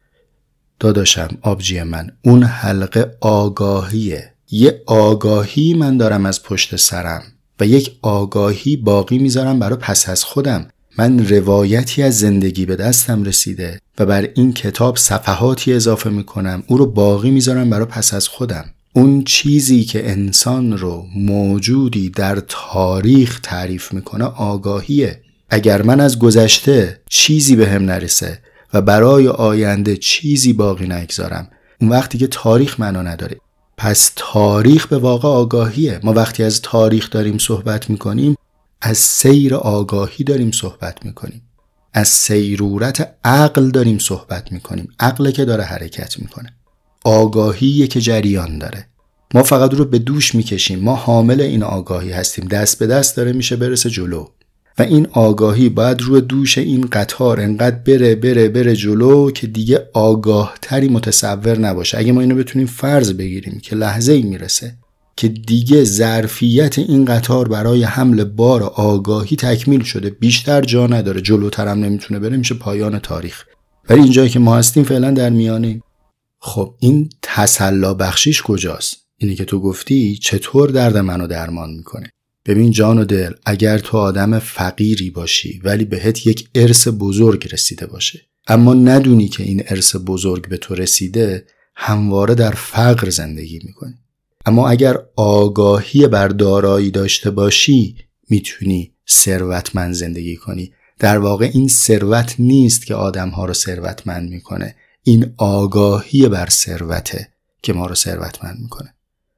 داداشم آبجی من، اون حلقه آگاهیه. یه آگاهی من دارم از پشت سرم و یک آگاهی باقی میذارم برای پس از خودم. من روایتی از زندگی به دستم رسیده و بر این کتاب صفحاتی اضافه میکنم، او رو باقی میذارم برای پس از خودم. اون چیزی که انسان رو موجودی در تاریخ تعریف میکنه آگاهیه. اگر من از گذشته چیزی به هم نرسه و برای آینده چیزی باقی نگذارم اون وقتی که تاریخ معنا نداره. پس تاریخ به واقع آگاهیه. ما وقتی از تاریخ داریم صحبت میکنیم از سیر آگاهی داریم صحبت میکنیم، از سیرورت عقل داریم صحبت میکنیم. عقل که داره حرکت میکنه، آگاهیه که جریان داره. ما فقط رو به دوش میکشیم، ما حامل این آگاهی هستیم، دست به دست داره میشه برسه جلو و این آگاهی باید روی دوش این قطار انقدر بره جلو که دیگه آگاه تری متصور نباشه. اگه ما اینو بتونیم فرض بگیریم که لحظه ای میرسه که دیگه ظرفیت این قطار برای حمل بار آگاهی تکمیل شده، بیشتر جا نداره، جلوترم نمیتونه بره، میشه پایان تاریخ. ولی اینجایی که ما هستیم فعلا در میانیم. خب این تسلا بخشیش کجاست؟ اینی که تو گفتی چطور درد منو درمان میکنه. ببین جان و دل، اگر تو آدم فقیری باشی ولی بهت یک ارث بزرگ رسیده باشه اما ندونی که این ارث بزرگ به تو رسیده، همواره در فقر زندگی میکنی. اما اگر آگاهی بر دارایی داشته باشی میتونی ثروتمند زندگی کنی. در واقع این ثروت نیست که آدمها رو ثروتمند میکنه، این آگاهی بر ثروته که ما رو ثروتمند میکنه.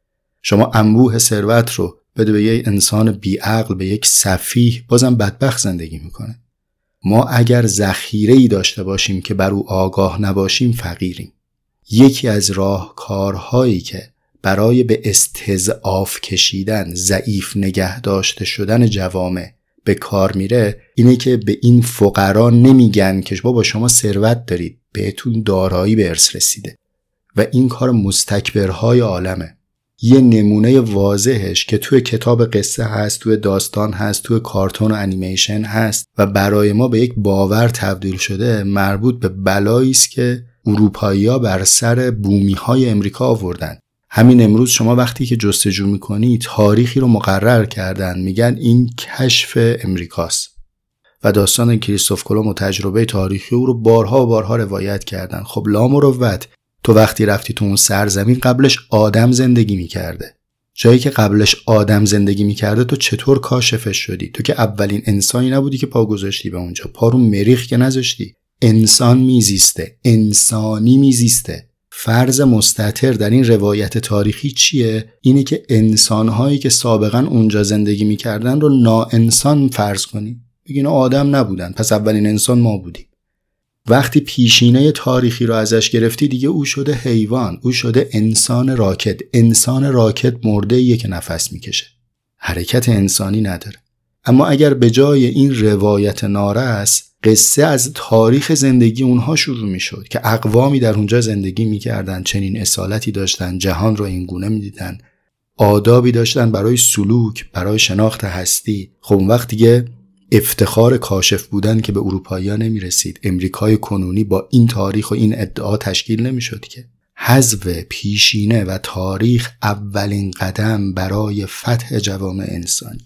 شما انبوه ثروت رو بده به یک انسان بیعقل، به یک سفیه، بازم بدبخت زندگی میکنه. ما اگر ذخیره‌ای داشته باشیم که بر او آگاه نباشیم فقیریم. یکی از راهکارهایی که برای به استضعاف کشیدن، ضعیف نگه داشته شدن جوامع به کار میره اینه که به این فقرا نمیگن که بابا شما ثروت دارید، بهتون دارایی به ارث رسیده و این کار مستکبرهای عالمه. یه نمونه واضحش که توی کتاب قصه هست، توی داستان هست، توی کارتون و انیمیشن هست و برای ما به یک باور تبدیل شده، مربوط به بلایی است که اروپایی‌ها بر سر بومی‌های امریکا آوردن. همین امروز شما وقتی که جستجو می‌کنی تاریخی رو مقرر کردن، میگن این کشف امریکاست و داستان کریستوف کلمب و تجربه تاریخی او رو بارها و بارها روایت کردن. خب لامروت، تو وقتی رفتی تو اون سرزمین قبلش آدم زندگی میکرده. جایی که قبلش آدم زندگی میکرده تو چطور کاشفش شدی؟ تو که اولین انسانی نبودی که پا گذاشتی به اونجا، پا رو مریخ که نذاشتی. انسان میزیسته، انسانی میزیسته. فرض مستتر در این روایت تاریخی چیه؟ اینه که انسان‌هایی که سابقاً اونجا زندگی می‌کردن رو ناانسان فرض کنیم. بگین آدم نبودن، پس اولین انسان ما بودیم. وقتی پیشینه تاریخی رو ازش گرفتی دیگه او شده حیوان، او شده انسان راکد. انسان راکد مرده‌ایه که نفس میکشه، حرکت انسانی نداره. اما اگر به جای این روایت نارس قصه از تاریخ زندگی اونها شروع میشد که اقوامی در اونجا زندگی میکردن، چنین اصالتی داشتن، جهان رو این گونه میدیدن، آدابی داشتن برای سلوک، برای شناخت هستی، خب اون وقت دیگه افتخار کاشف بودن که به اروپایی‌ها نمیرسید. امریکای کنونی با این تاریخ و این ادعا تشکیل نمیشد که. حذف پیشینه و تاریخ اولین قدم برای فتح جوامع انسانی.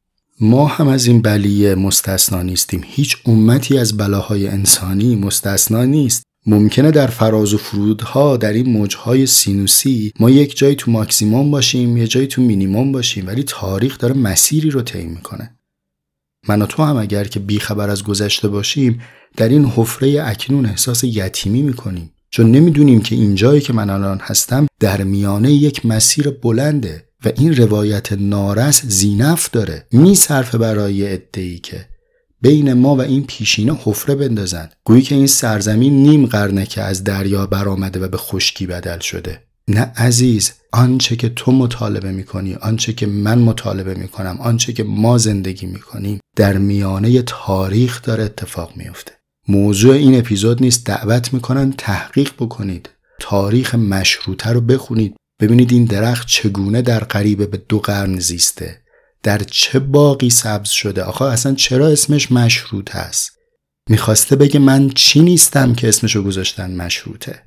ما هم از این بلیه مستثنا نیستیم. هیچ امتی از بلاهای انسانی مستثنا نیست. ممکنه در فراز و فرودها، در این موجهای سینوسی، ما یک جایی تو ماکسیموم باشیم، یک جایی تو مینیموم باشیم، ولی تاریخ داره مسیری رو طی میکنه. من و تو هم اگر که بیخبر از گذشته باشیم، در این حفره اکنون احساس یتیمی میکنیم، چون نمیدونیم که این جایی که من الان هستم در میانه یک مسیر بلنده و این روایت نارس زینف داره، میصرفه برای ادعایی که بین ما و این پیشینه حفره بندازن، گویی که این سرزمین نیم قرنه که از دریا برآمده و به خشکی بدل شده. نه عزیز، آنچه که تو مطالبه میکنی، آنچه که من مطالبه میکنم، آنچه که ما زندگی میکنیم در میانه تاریخ داره اتفاق میفته. موضوع این اپیزود نیست. دعوت میکنن تحقیق بکنید، تاریخ مشروطه رو بخونید، ببینید این درخت چگونه در قریب به 2 قرن زیسته، در چه باغی سبز شده. آخه اصلا چرا اسمش مشروطه است؟ میخواسته بگه من چی نیستم که اسمشو گذاشتن مشروطه.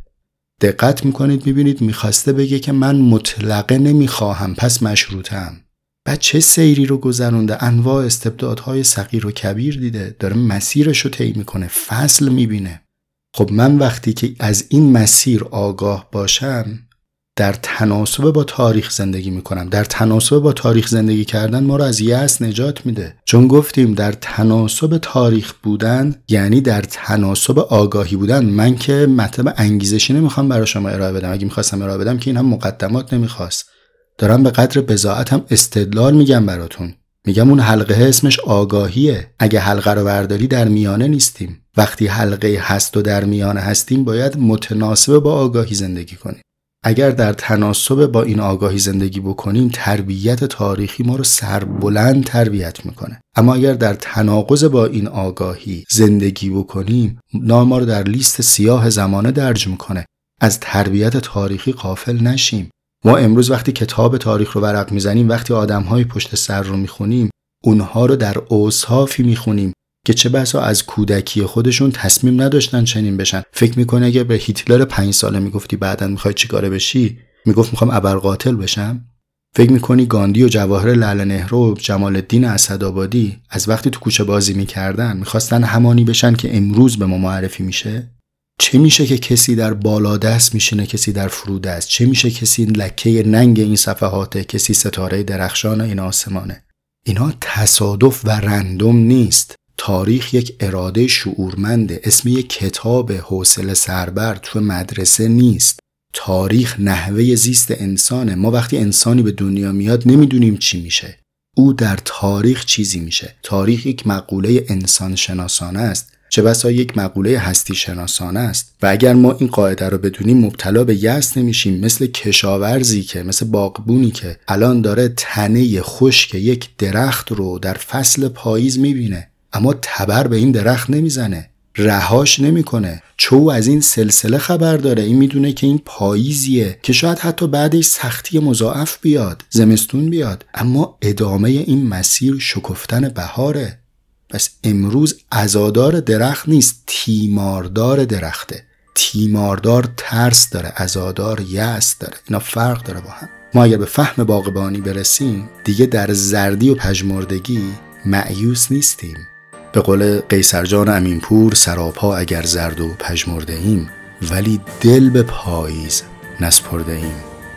دقت میکنید میبینید میخواسته بگه که من مطلقه نمیخواهم پس مشروطه‌ام. بعد چه سیری رو گذرونده، انواع استبدادهای صغیر و کبیر دیده، داره مسیرش رو طی میکنه، فصل میبینه. خب من وقتی که از این مسیر آگاه باشم، در تناسب با تاریخ زندگی میکنم. در تناسب با تاریخ زندگی کردن ما رو از یأس نجات میده، چون گفتیم در تناسب تاریخ بودن یعنی در تناسب آگاهی بودن. من که مطلب انگیزشی نمیخوام برای شما ارائه بدم، اگه میخواستم ارائه بدم که این هم مقدمات نمیخواست. دارم به قدر بضاعت هم استدلال میگم براتون. میگم اون حلقه اسمش آگاهیه. اگه حلقه رو برداری در میانه نیستیم. وقتی حلقه هست و در میانه هستیم باید متناسب با آگاهی زندگی کنیم. اگر در تناسب با این آگاهی زندگی بکنیم، تربیت تاریخی ما رو سربلند تربیت میکنه. اما اگر در تناقض با این آگاهی زندگی بکنیم، نام ما رو در لیست سیاه زمانه درج میکنه. از تربیت تاریخی غافل نشیم. ما امروز وقتی کتاب تاریخ رو ورق میزنیم، وقتی آدم‌های پشت سر رو میخونیم، اونها رو در اوصافی میخونیم که چه بسا از کودکی خودشون تصمیم نداشتن چنین بشن. فکر میکنه اگه به هیتلر 5 ساله میگفتی بعداً میخوای چیکاره بشی، میگفت میخوام ابرقاتل بشم؟ فکر میکنی گاندی و جواهر لعل نهرو و جمال الدین اسدآبادی از وقتی تو کوچه بازی میکردن میخواستن همانی بشن که امروز به ما معرفی میشه؟ چه میشه که کسی در بالادست میشینه، کسی در فرودست؟ چه میشه کسی لکه ننگ این صفحاته، کسی ستاره درخشان این آسمانه؟ اینا تصادف و رندوم نیست. تاریخ یک اراده شعورمنده. اسم یک کتاب حوصله سربر تو مدرسه نیست. تاریخ نحوه زیست انسانه. ما وقتی انسانی به دنیا میاد نمیدونیم چی میشه، او در تاریخ چیزی میشه. تاریخ یک مقوله انسان شناسانه است، چه بسا یک مقوله هستی شناسانه است. و اگر ما این قاعده رو بدونیم مبتلا به یأس نمیشیم. مثل کشاورزی که، مثل باغبونی که الان داره تنه خشک یک درخت رو در فصل پاییز میبینه، اما تبر به این درخت نمیزنه، رهاش نمیکنه، چون از این سلسله خبر داره. این میدونه که این پاییزیه که شاید حتی بعدش سختی مضاعف بیاد، زمستون بیاد، اما ادامه این مسیر شکفتن بهاره. پس امروز عزادار درخت نیست، تیماردار درخته. تیماردار ترس داره، عزادار یأس داره. اینا فرق داره با هم. ما اگر به فهم باغبانی برسیم دیگه در زردی و پژمردگی مأیوس نیستیم. به قول قیصر جان امینپور، سراپا اگر زرد و پژمرده ایم ولی دل به پاییز نسپرده ایم.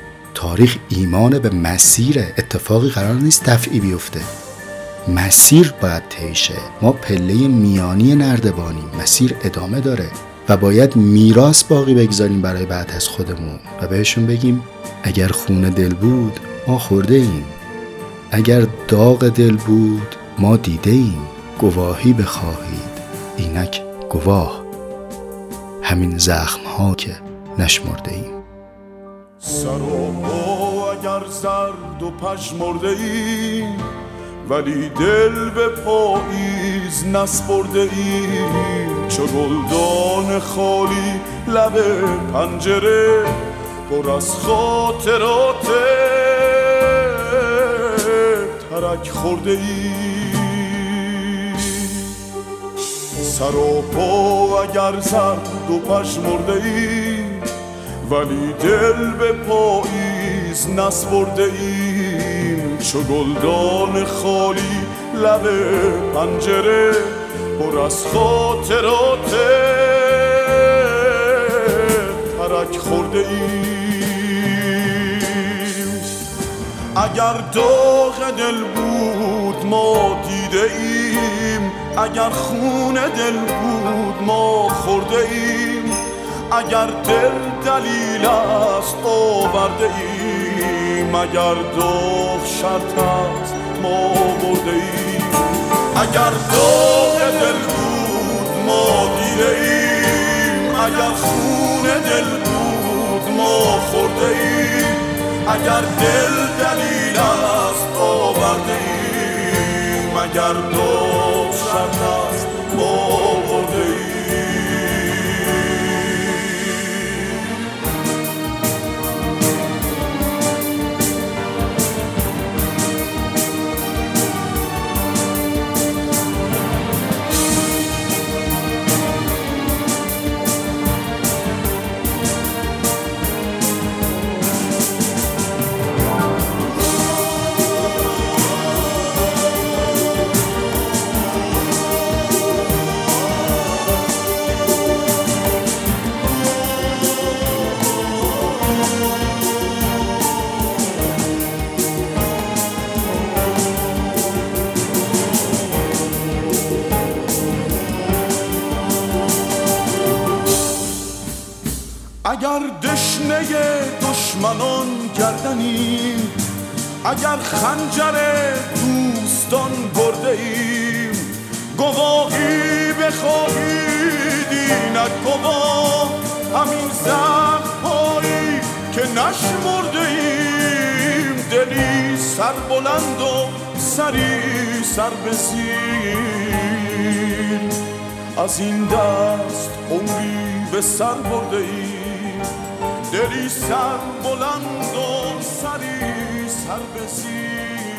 تاریخ ایمان به مسیر. اتفاقی قرار نیست دفعی بیفته، مسیر باید طی شه. ما پله میانی نردبانیم، مسیر ادامه داره. و باید میراث باقی بگذاریم برای بعد از خودمون و بهشون بگیم اگر خون دل بود ما خورده ایم، اگر داغ دل بود ما دیده ایم، گواهی بخواهید اینک گواه، همین زخم ها که نشمرده ایم. سر و پا اگر زرد و پژمرده ایم، ولی دل به پاییز نسپرده ایم. چو گلدان خالی لب پنجره، پر از خاطرات ترک خورده ایم. سر و پا اگر زرد و پژمرده ایم، ولی دل به پاییز نسپرده ایم. چو گلدان خالی لب پنجره، پر از خاطرات ترک خورده ایم. اگر داغ دل بود ما دیده ایم، اگر خون دل بود ما خورده ایم. اگر دل دلیل است آورده ایم، اگر داغ شرط است ما برده ایم. اگر داغ دل بود ما دیده ایم، اگر خون دل بود ما خورده ایم. اگر دل دلیل است آورده ایم، اگر داغ شرط است ما برده ایم. اگر دشنه دشمنان گردنیم، اگر خنجر دوستان برده ایم، گواهی بخواهید اینک گواه، همین زخم‌هایی که نشمرده ایم. دلی سر بلند و سری سر به زیر، از این دست عمری به سر برده ایم. دلی سر بلند و سری سر به زیر.